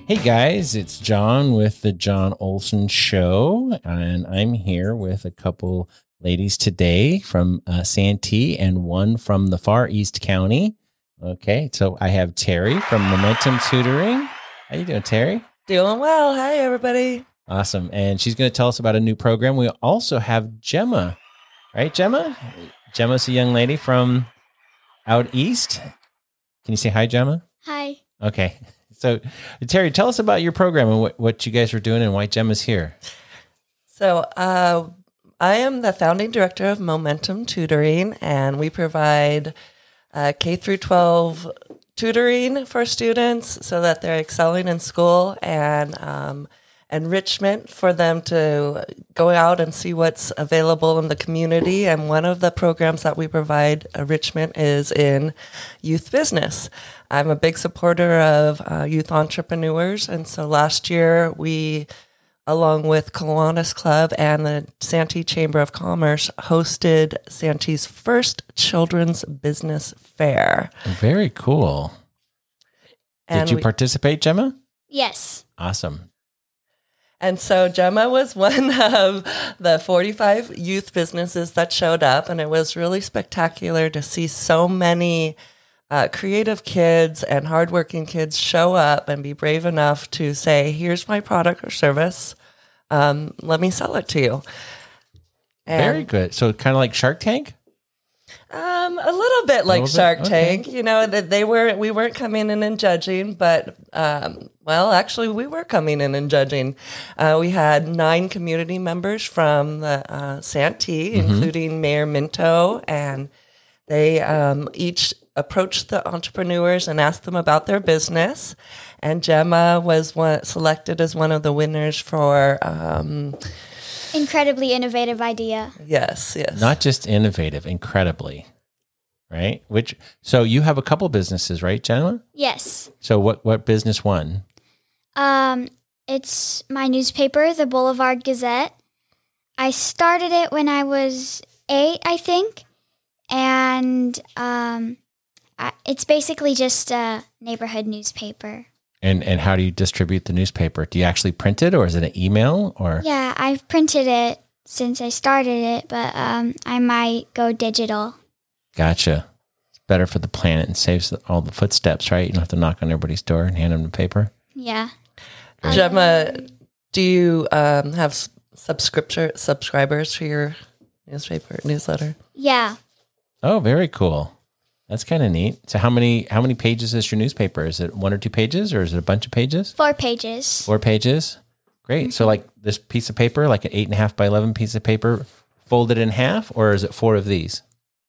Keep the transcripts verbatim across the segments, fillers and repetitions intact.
Hey guys, it's John with the John Olson Show, and I'm here with a couple ladies today from uh, Santee and one from the Far East County. Okay, so I have Terry from Momentum Tutoring. How you doing, Terry? Doing well. Hi, everybody. Awesome, and she's going to tell us about a new program. We also have Gemma, right, Gemma? Gemma's a young lady from out east. Can you say hi, Gemma? Hi. Okay. So, Terry, tell us about your program and what, what you guys are doing and why Gemma's here. So, uh, I am the founding director of Momentum Tutoring, and we provide uh, K through twelve tutoring for students so that they're excelling in school, and um, enrichment for them to go out and see what's available in the community. And one of the programs that we provide enrichment is in youth business. I'm a big supporter of uh, youth entrepreneurs. And so last year we, along with Kiwanis Club and the Santee Chamber of Commerce, hosted Santee's first children's business fair. Very cool. And Did you we, participate, Gemma? Yes. Awesome. And so Gemma was one of the forty-five youth businesses that showed up, and it was really spectacular to see so many uh, creative kids and hardworking kids show up and be brave enough to say, here's my product or service, um, let me sell it to you. And, Very good. So kind of like Shark Tank? Um, a little bit like little Shark bit? Okay. Tank, you know, that they were, we weren't coming in and judging, but, um, well, actually we were coming in and judging. Uh, we had nine community members from the, uh, Santee, mm-hmm. including Mayor Minto, and they, um, each approached the entrepreneurs and asked them about their business. And Gemma was one, selected as one of the winners for, um, Incredibly innovative idea. Yes, yes. Not just innovative, incredibly. Right? Which so you have a couple businesses, right, Gemma? Yes. So what what business won? Um, it's my newspaper, the Boulevard Gazette. I started it when I was eight, I think, and um, I, it's basically just a neighborhood newspaper. And and how do you distribute the newspaper? Do you actually print it, or is it an email? Or yeah, I've printed it since I started it, but um, I might go digital. Gotcha. It's better for the planet and saves all the footsteps, right? You don't have to knock on everybody's door and hand them the paper. Yeah. Gemma, do you um, have subscriptor subscribers for your newspaper newsletter? Yeah. Oh, very cool. That's kind of neat. So how many how many pages is your newspaper? Is it one or two pages, or is it a bunch of pages? Four pages. Four pages. Great. Mm-hmm. So like this piece of paper, like an eight and a half by eleven piece of paper, folded in half, or is it four of these?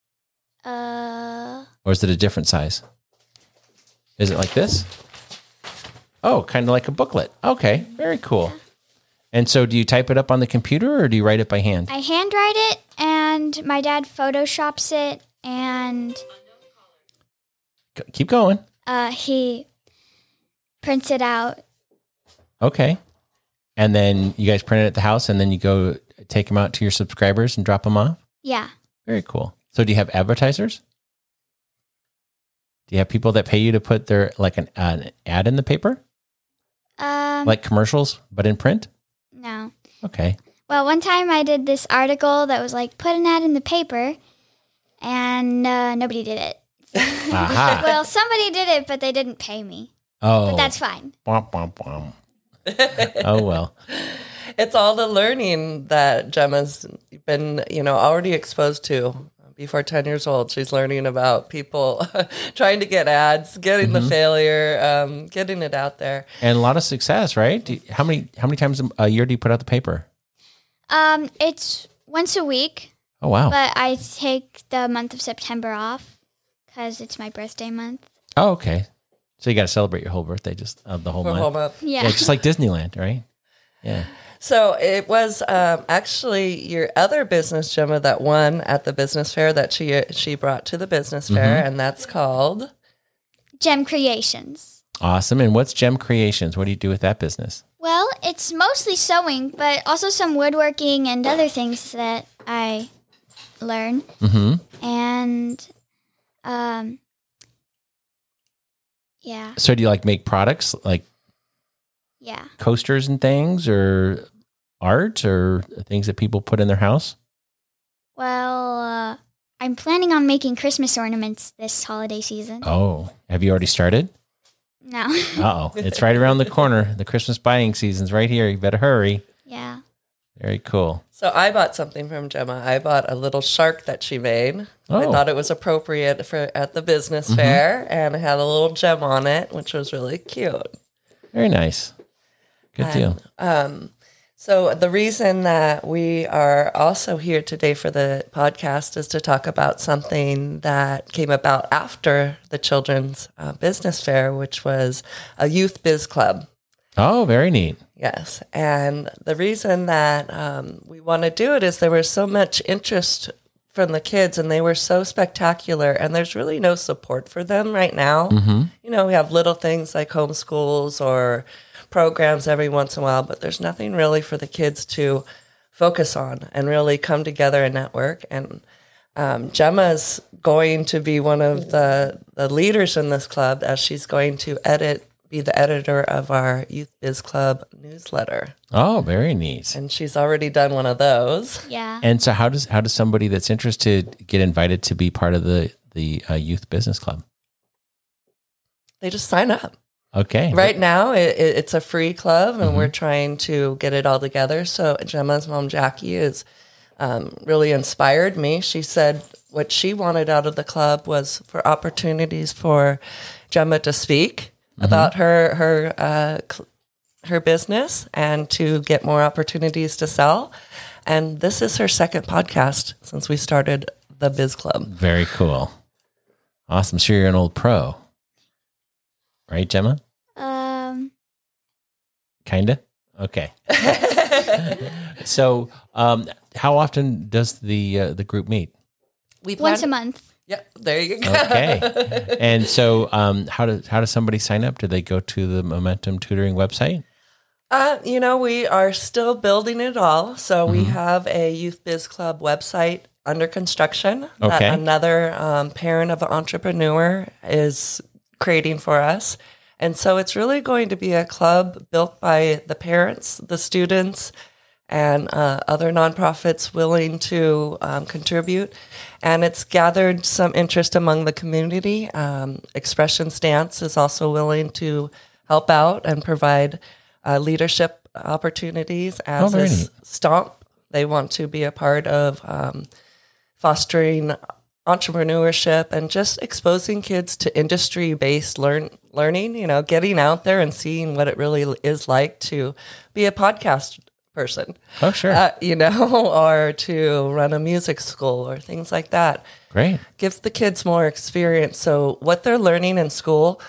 Uh. Or is it a different size? Is it like this? Oh, kind of like a booklet. Okay, very cool. Yeah. And so do you type it up on the computer, or do you write it by hand? I handwrite it, and my dad photoshops it, and keep going. Uh, he prints it out. Okay. And then you guys print it at the house, and then you go take them out to your subscribers and drop them off? Yeah. Very cool. So do you have advertisers? Do you have people that pay you to put their like an, uh, an ad in the paper? Um, like commercials, but in print? No. Okay. Well, one time I did this article that was like, put an ad in the paper, and uh, nobody did it. Aha. Well, somebody did it, but they didn't pay me. Oh. But that's fine. Womp, womp, womp. Oh, well. It's all the learning that Gemma's been, you know, already exposed to. Before ten years old, she's learning about people trying to get ads, getting mm-hmm. the failure, um, getting it out there. And a lot of success, right? Do you, how many how many times a year do you put out the paper? Um, it's once a week. Oh, wow. But I take the month of September off. Because it's my birthday month. Oh, okay. So you got to celebrate your whole birthday, just uh, the whole For month. Whole month. Yeah. Yeah, just like Disneyland, right? Yeah. So it was um, actually your other business, Gemma, that won at the business fair that she she brought to the business fair, mm-hmm. and that's called Gem Creations. Awesome. And what's Gem Creations? What do you do with that business? Well, it's mostly sewing, but also some woodworking and other things that I learn. Mm-hmm. And um, yeah. So do you like make products like Yeah. coasters and things, or art, or things that people put in their house? Well, uh, I'm planning on making Christmas ornaments this holiday season. Oh, have you already started? No. Uh-oh. It's right around the corner. The Christmas buying season's right here. You better hurry. Yeah. Very cool. So I bought something from Gemma. I bought a little shark that she made. I Oh. thought it was appropriate for at the business Mm-hmm. fair, and it had a little gem on it, which was really cute. Very nice. Good deal. Um, so the reason that we are also here today for the podcast is to talk about something that came about after the Children's uh, Business Fair, which was a youth biz club. Oh, very neat. Yes. And the reason that um, we want to do it is there was so much interest from the kids, and they were so spectacular, and there's really no support for them right now. Mm-hmm. You know, we have little things like homeschools or programs every once in a while, but there's nothing really for the kids to focus on and really come together and network. And um, Gemma's going to be one of the, the leaders in this club, as she's going to edit, be the editor of our Youth Biz Club newsletter. Oh, very neat. And she's already done one of those. Yeah. And so how does how does somebody that's interested get invited to be part of the, the uh, Youth Business Club? They just sign up. Okay. Right now, it, it, it's a free club, and Mhm. we're trying to get it all together. So Gemma's mom, Jackie, is um, really inspired me. She said what she wanted out of the club was for opportunities for Gemma to speak about her her uh, cl- her business and to get more opportunities to sell. And this is her second podcast since we started the Biz Club. Very cool. Awesome. So you're an old pro. Right, Gemma? Um, Kinda? Okay. So um, how often does the uh, the group meet? We once a plan- month. Yep, there you go. Okay. And so um, how does how does somebody sign up? Do they go to the Momentum Tutoring website? Uh, you know, we are still building it all. So we have a Youth Biz Club website under construction Okay. that another um, parent of an entrepreneur is creating for us. And so it's really going to be a club built by the parents, the students, and uh, other nonprofits willing to um, contribute. And it's gathered some interest among the community. Um, Expression Stance is also willing to help out and provide uh, leadership opportunities, as Oh, very is neat. Stomp. They want to be a part of um, fostering entrepreneurship and just exposing kids to industry-based learn learning, you know, getting out there and seeing what it really is like to be a podcast person, Oh, sure. uh, you know, or to run a music school or things like that. Great. Gives the kids more experience. So what they're learning in school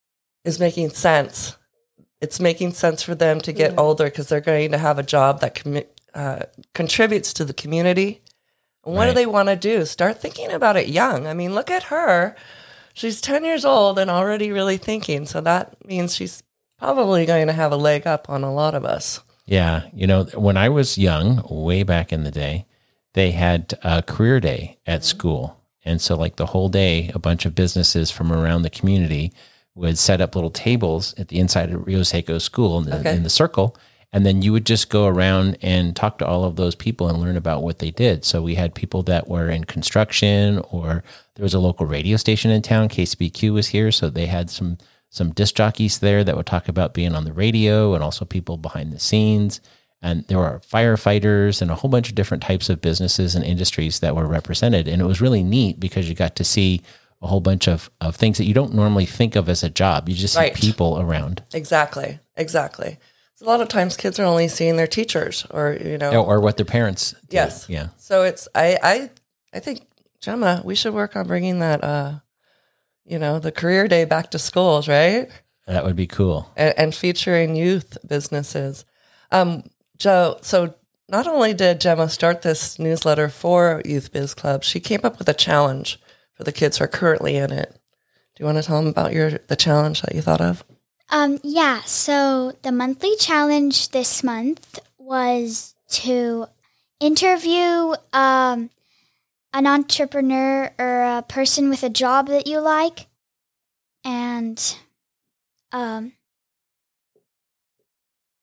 is making sense. It's making sense for them to get older because they're going to have a job that commi- uh, contributes to the community. And what do Right. they want to do? Start thinking about it young. I mean, look at her. She's ten years old and already really thinking. So that means she's probably going to have a leg up on a lot of us. Yeah. You know, when I was young, way back in the day, they had a career day at school. And so like the whole day, a bunch of businesses from around the community would set up little tables at the inside of Rio Seco school in the, Okay. in the circle. And then you would just go around and talk to all of those people and learn about what they did. So we had people that were in construction, or there was a local radio station in town. K C B Q was here. So they had some, some disc jockeys there that would talk about being on the radio, and also people behind the scenes. And there were firefighters and a whole bunch of different types of businesses and industries that were represented. And it was really neat because you got to see a whole bunch of, of things that you don't normally think of as a job. You just Right. see people around. Exactly. Exactly. A lot of times kids are only seeing their teachers or, you know. Or, or what their parents do. Yes. Yeah. So it's, I, I, I think, Gemma, we should work on bringing that, uh, you know, the career day back to schools, right? That would be cool. And, and featuring youth businesses. Um, Joe, so not only did Gemma start this newsletter for Youth Biz Club, she came up with a challenge for the kids who are currently in it. Do you want to tell them about your the challenge that you thought of? Um, yeah, so the monthly challenge this month was to interview um, an entrepreneur or a person with a job that you like, and um,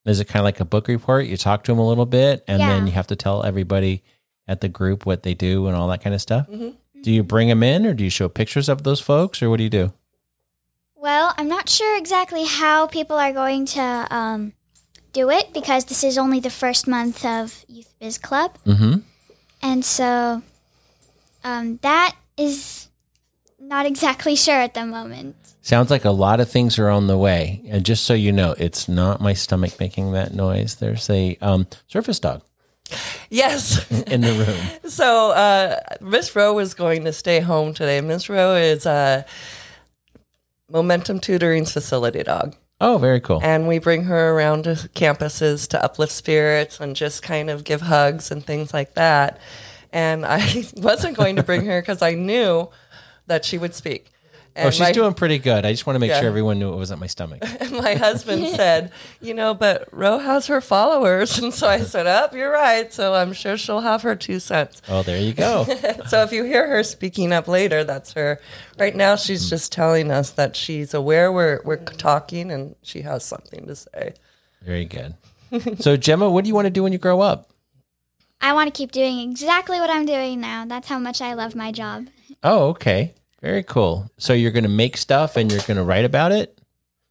Is it kind of like a book report? You talk to them a little bit, and Yeah. then you have to tell everybody at the group what they do and all that kind of stuff. Mm-hmm. Do you bring them in, or do you show pictures of those folks, or what do you do? Well, I'm not sure exactly how people are going to um, do it because this is only the first month of Youth Biz Club. Mm-hmm. And so um, that is not exactly sure at the moment. Sounds like a lot of things are on the way. And just so you know, it's not my stomach making that noise. There's a um, surface dog Yes. in the room. So uh, Miss Rowe is going to stay home today. Miss Rowe is uh, Momentum Tutoring's facility dog. Oh, very cool. And we bring her around to campuses to uplift spirits and just kind of give hugs and things like that. And I wasn't going to bring her because I knew that she would speak. And Oh, she's my, doing pretty good. I just want to make Yeah. sure everyone knew it wasn't my stomach. And my husband said, you know, but Ro has her followers. And so I said, oh, you're right. So I'm sure she'll have her two cents. Oh, there you go. So if you hear her speaking up later, that's her. Right now, she's just telling us that she's aware we're, we're talking and she has something to say. Very good. So, Gemma, what do you want to do when you grow up? I want to keep doing exactly what I'm doing now. That's how much I love my job. Oh, okay. Very cool. So you're going to make stuff and you're going to write about it?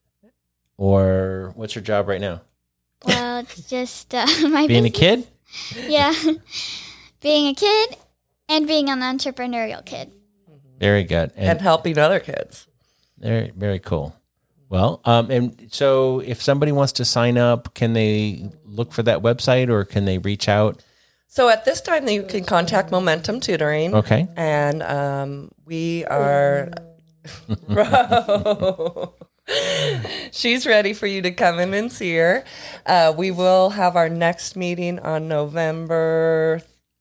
Or what's your job right now? Well, it's just uh, my Being a business. kid? Yeah. Being a kid and being an entrepreneurial kid. Very good. And And helping other kids. very, very cool. Well, um, and so if somebody wants to sign up, can they look for that website or can they reach out? So at this time, you can contact Momentum Tutoring. Okay. And um, we are. Bro. She's ready for you to come in and see her. Uh, we will have our next meeting on November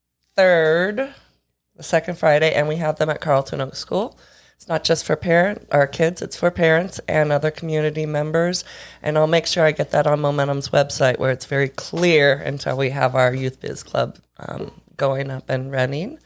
third, the second Friday, and we have them at Carlton Oak School. It's not just for parent our kids, it's for parents and other community members. And I'll make sure I get that on Momentum's website where it's very clear until we have our Youth Biz Club um, going up and running.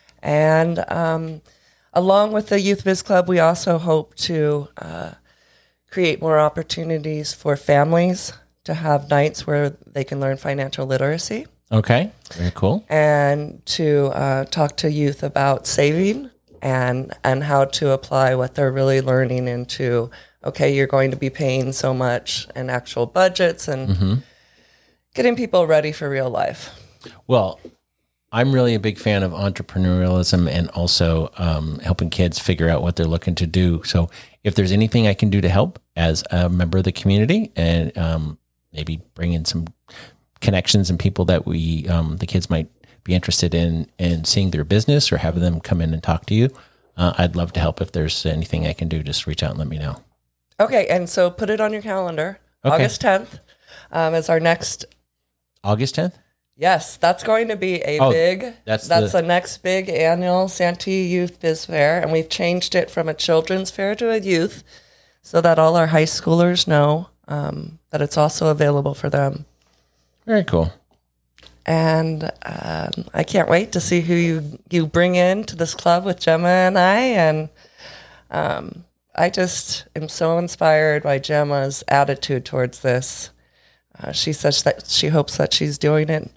And um, along with the Youth Biz Club, we also hope to uh, create more opportunities for families to have nights where they can learn financial literacy Okay. Very cool. and to uh, talk to youth about saving and and how to apply what they're really learning into, okay, you're going to be paying so much and actual budgets and Mm-hmm. getting people ready for real life. Well, I'm really a big fan of entrepreneurialism and also um, helping kids figure out what they're looking to do. So if there's anything I can do to help as a member of the community and um, maybe bring in some connections and people that we, um, the kids might be interested in, in seeing their business or having them come in and talk to you, uh, I'd love to help. If there's anything I can do, just reach out and let me know. Okay, and so put it on your calendar. Okay. August tenth um, is our next. August tenth? Yes, that's going to be a Oh, big. that's that's the- the next big annual Santee Youth Biz Fair, and we've changed it from a children's fair to a youth, so that all our high schoolers know um, that it's also available for them. Very cool. And um, I can't wait to see who you you bring in to this club with Gemma and I. And um, I just am so inspired by Gemma's attitude towards this. Uh, she says that she hopes that she's doing it,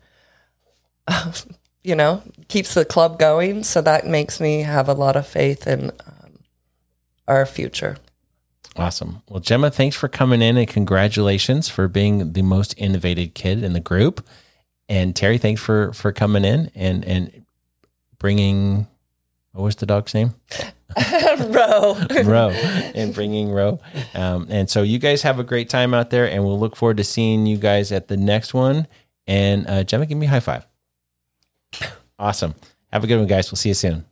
uh, you know, keeps the club going. So that makes me have a lot of faith in um, our future. Awesome. Well, Gemma, thanks for coming in and congratulations for being the most innovative kid in the group. And Terry, thanks for, for coming in and, and bringing, what was the dog's name? Ro. Ro, and bringing Ro. Um, and so you guys have a great time out there, and we'll look forward to seeing you guys at the next one. And uh, Gemma, give me a high five. Awesome. Have a good one, guys. We'll see you soon.